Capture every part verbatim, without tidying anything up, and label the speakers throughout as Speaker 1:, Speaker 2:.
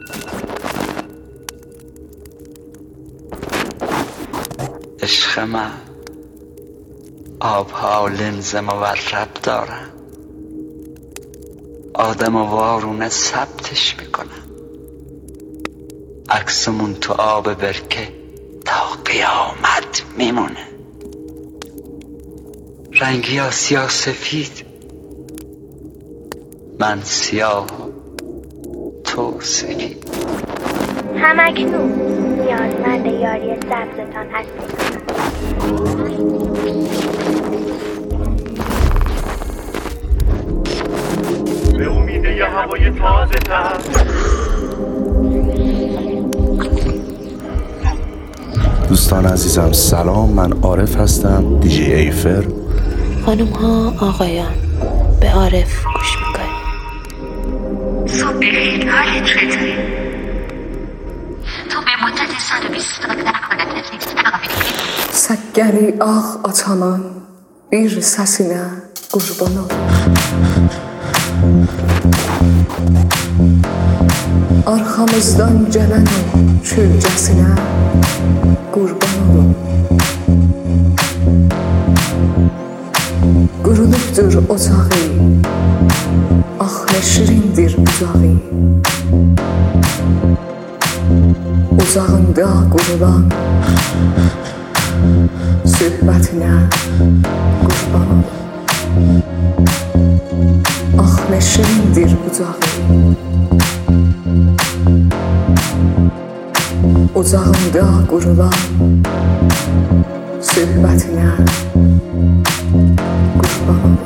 Speaker 1: عشق من آبها لنز مورب دارن، آدم و وارونه ثبتش میکنن، عکسمون تو آب برکه تا قیامت میمونه. رنگی ها سیاه سفید، من سیاه تو سفید.
Speaker 2: همکنون نیازمند یاری سبزتان هستیم.
Speaker 3: به امید یه هوای تازه تر.
Speaker 4: دوستان عزیزم سلام، من عارف هستم، دیجی ایفر.
Speaker 5: خانم ها آقایان، به عارف گوش میکنیم.
Speaker 6: صبح بخیر، حالت چطوری؟ تو به مدت صد و بیست
Speaker 7: Sakkari ağ açanan bir səsinə qurban olum. Arxamızdan gələn o kölgəsinə qurban olum. Qurulubdur ocağı, ah nə şirindir bucağı. Uzağında qurulan söhbətinə qurban olum. Ah nə şirindir bucağı. Ocağında qurulan söhbətinə qurban olum.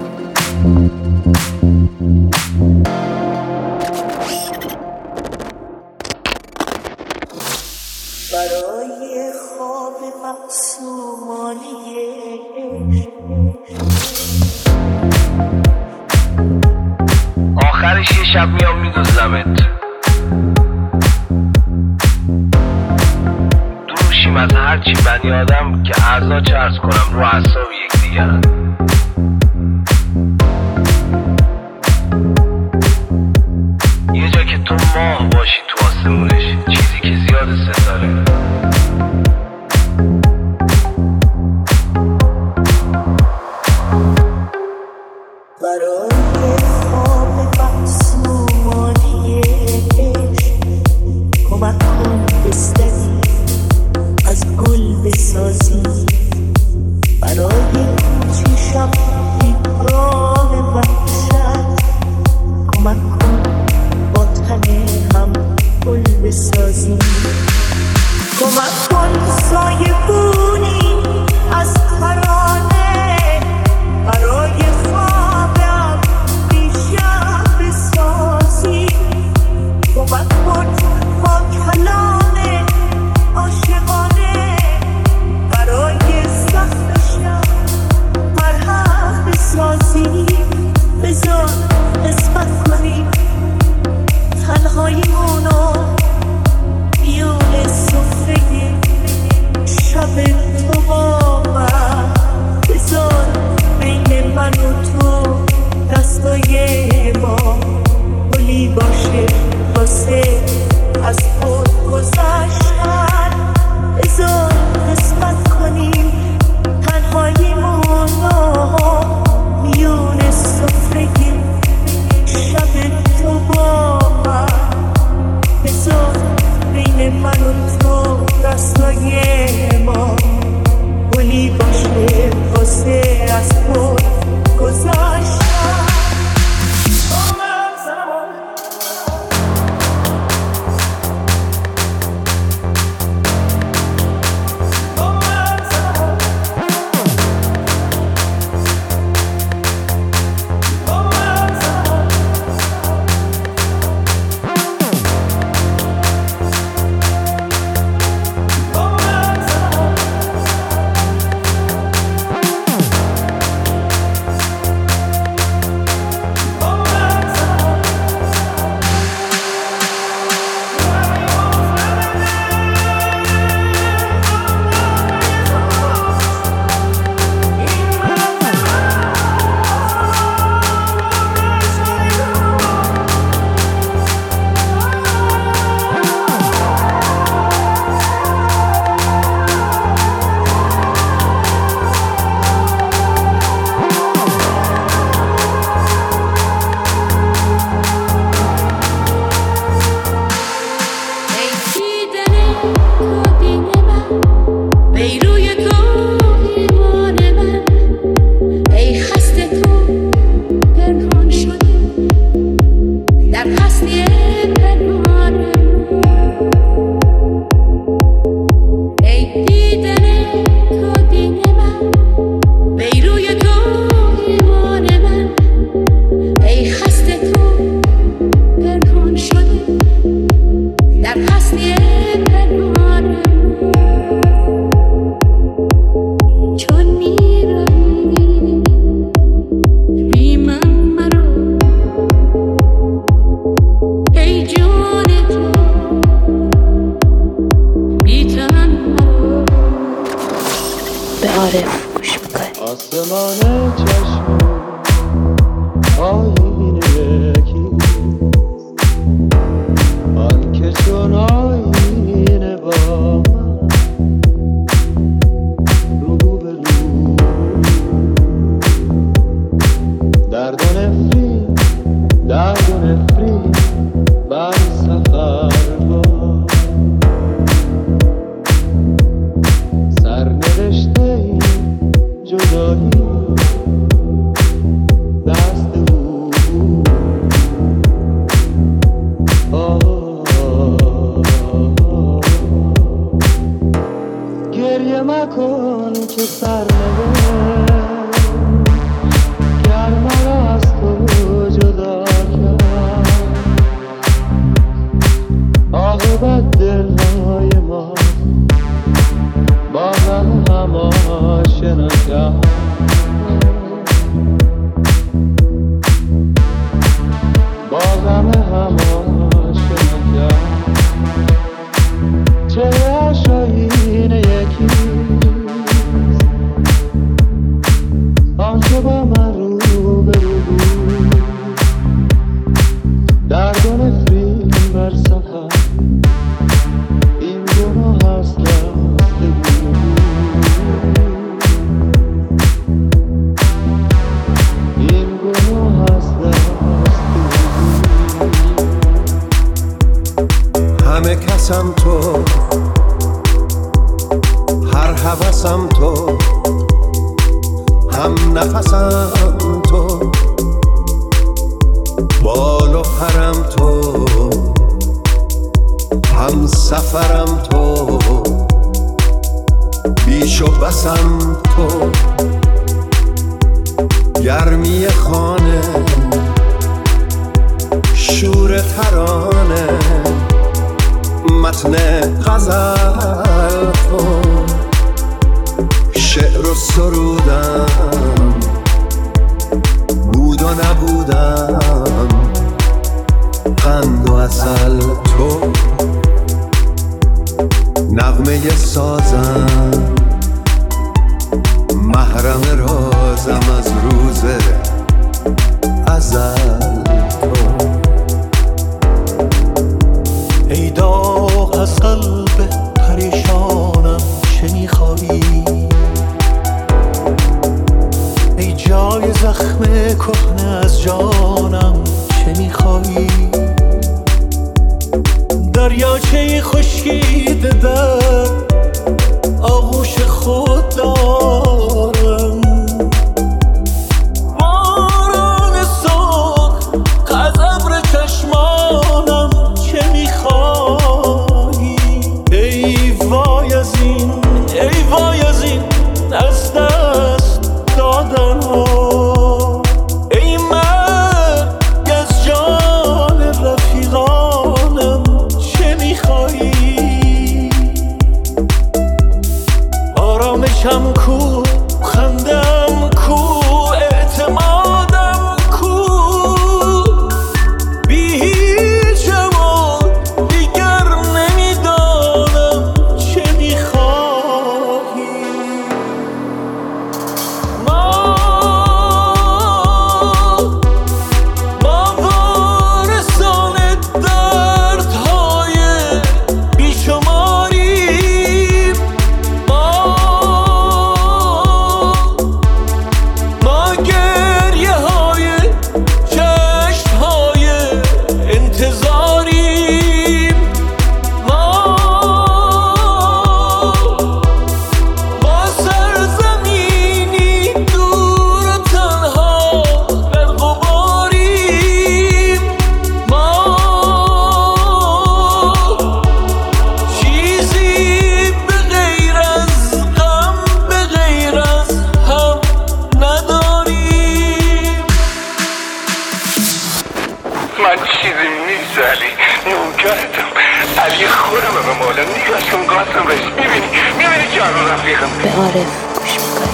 Speaker 8: برای خواب معصومانه
Speaker 3: آخرش یه شب میام میدوزمت، دوشیم از هرچی بنی آدم که اعضا چرز کنم رو اعصاب یک دیگرن. یه جا که تو ماه باشی تو آسمونش، چیزی که زیاد ستاره.
Speaker 8: برای خواب معصومانه کمک کن بستری از گل بسازی. برای چشم بیگاه وحشت کمک کن با تن هم گل بسازی. کمک کن سایه بونی از ترانه برای خوابم بیشم بسازی. کمک کن با کلام عاشقانه برای سختشم مرهم بسازی. بذار قسمت کنیم تنهاییمونو میون سفره شب تو با من. بذار بین من و تو دستای ما گلی باشه واسه از خود گذشتن. بذار قسمت کنیم تنهاییمونو میون سفره شب تو با من. بذار بین من و تو دستای ما گلی باشه واسه از خود گذشتن.
Speaker 5: عارف گوش میکنی.
Speaker 9: آسمان چشم آینه یکی آن که چون آینه با من رو به رو درد و نفری درد و نفری بر سفر با سرنوشته ای جدایی دست او گریه مکن که سرنوشت گر مرا از تو جدا کرد عاقبت دلهای ما با غم هم آشنا کرد با غم هم آشنا کرد چهره‌اش آینه یکیست آنکه با من رو به رو بود درد و نفرین بر سفر این گناه هست رفته بود این گناه هست رفته بود
Speaker 10: همه کسم تو هر هوسم تو هم نفسم تو بال و پرم تو هم سفرم تو بیش و بسم تو گرمی خانه شور ترانه متن غزل تو شعر و سرودم بود و نبودم قند و عسل تو نغمه سازم محرم رازم از روز ازل تو
Speaker 8: ای داغ از قلب پریشانم چه میخوایی ای جای زخم کهنه از جانم چه میخوایی دریاچه خشکیده در آغوش خود دارم باران سرخ از ابر چشمانم چه میخوایی ای وای از این ای وای از این از دست دادن ها ای مرگ از جان رفیقانم چه میخوایی آرامشم کو خندم کو اعتمادم کو بی هیچم و دیگر نمیدانم چه میخواهی ما ما وارثان دردهای بیشماریم ما ما گریه های چشم های انتظاریم ما با سرزمینی دور و تنها در غباریم ما چیزی به غیر از غم به غیر از هم نداریم
Speaker 3: من چیزی نیست علی نوکرتم علی خودم به مولا نیستم قاسم رش میبینی میبینی جان رفیقم
Speaker 5: به عارف گوش میکنی.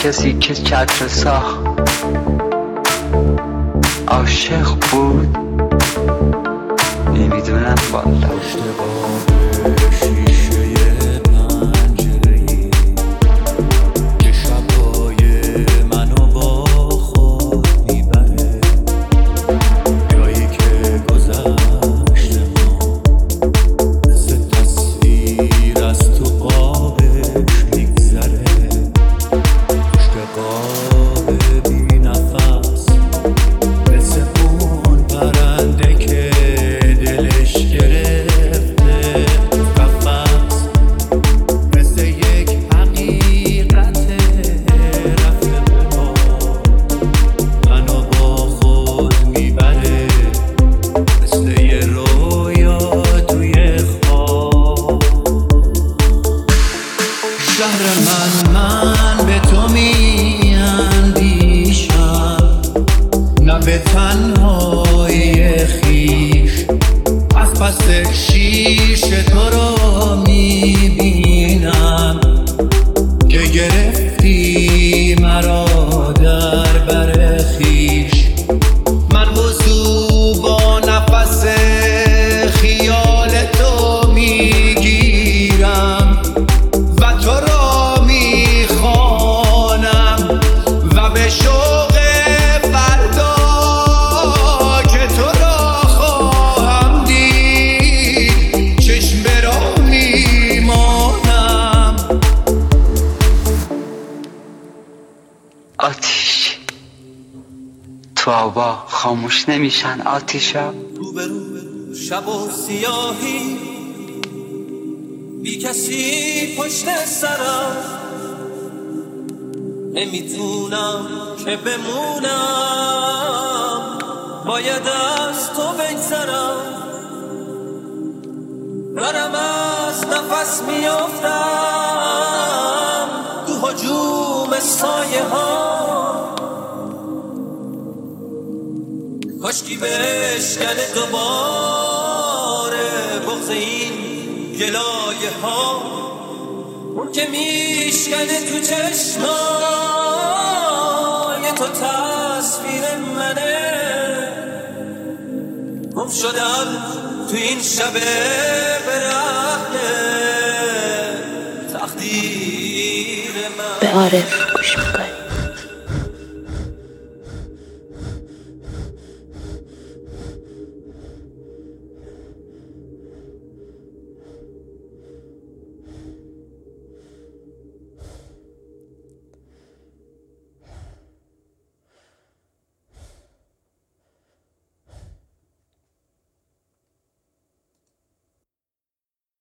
Speaker 1: کسی که چتر ساخت عاشق بود نمیدونم والا. آتیش تو آوا خاموش نمیشن آتیشا.
Speaker 8: رو به رو شب و سیاهی بی کسی پشت سرم نمیتونم که بمونم باید از تو بگذرم دارم از نفس میافتم تو هجوم سایه ها کاشکی بشکنه دوباره بغض این گلایه ها اون که میشکنه تو چشمای تو تصویر منه گم شدم تو این شب برهنه تقدیر من.
Speaker 5: به عارف